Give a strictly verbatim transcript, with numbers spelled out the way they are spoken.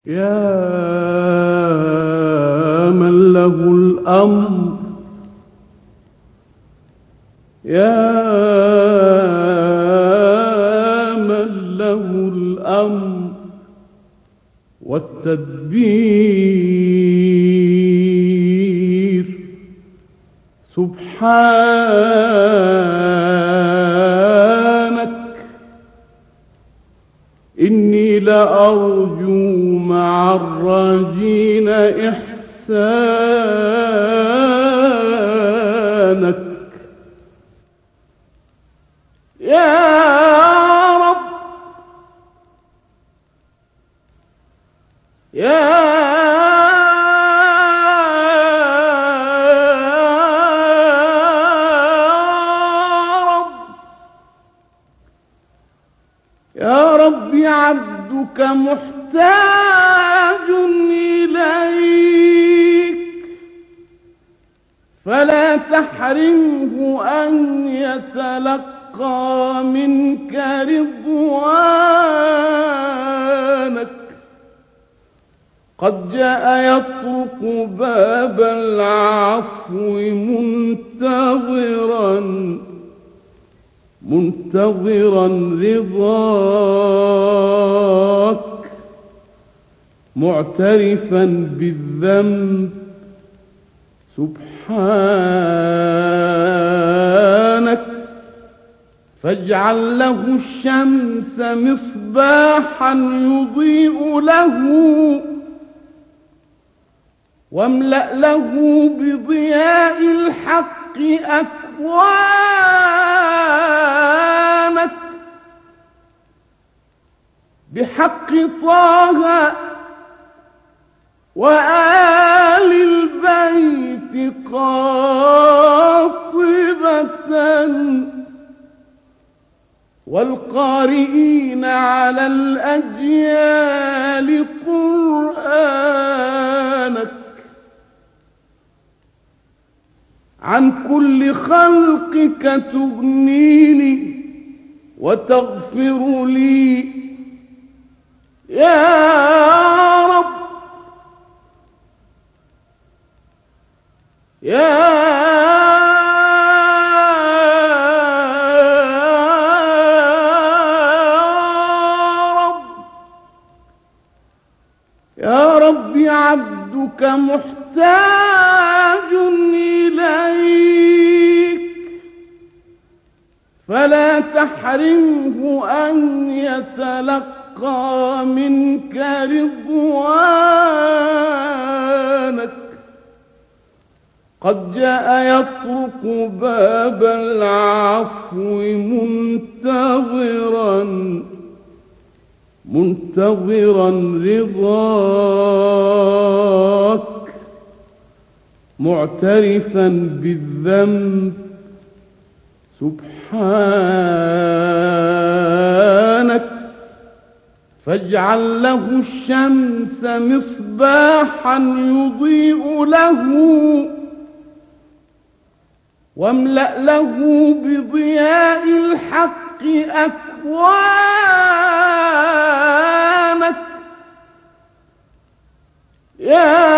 يا من له الأمر، يا من له الأمر والتدبير، سبحانك إني لأرجو مع الراجين إحسانك. يا رب، يا يا رب، عبدك محتاج إليك، فلا تحرمه أن يتلقى منك رضوانك. قد جاء يطرق باب العفو منتظرا منتظرا رضاك، معترفا بالذنب، سبحانك فاجعل له الشمس مصباحا يضيء له، واملأ له بضياء الحق أكوانك، بحق طه وآل البيت قاطبة، والقارئين على الأجيال قرآنك، عن كل خلقك تغنيني وتغفر لي. يا رب، يا رب، يا رب، عبدك محتاج إليك، فلا تحرمه أن يتلقى منك رضوانك. قد جاء يطرق باب العفو منتظرا منتظرا رضاك، معترفا بالذنب، سبحانك فاجعل له الشمس مصباحا يضيء له، واملأ له بضياء الحق أكوانك. يا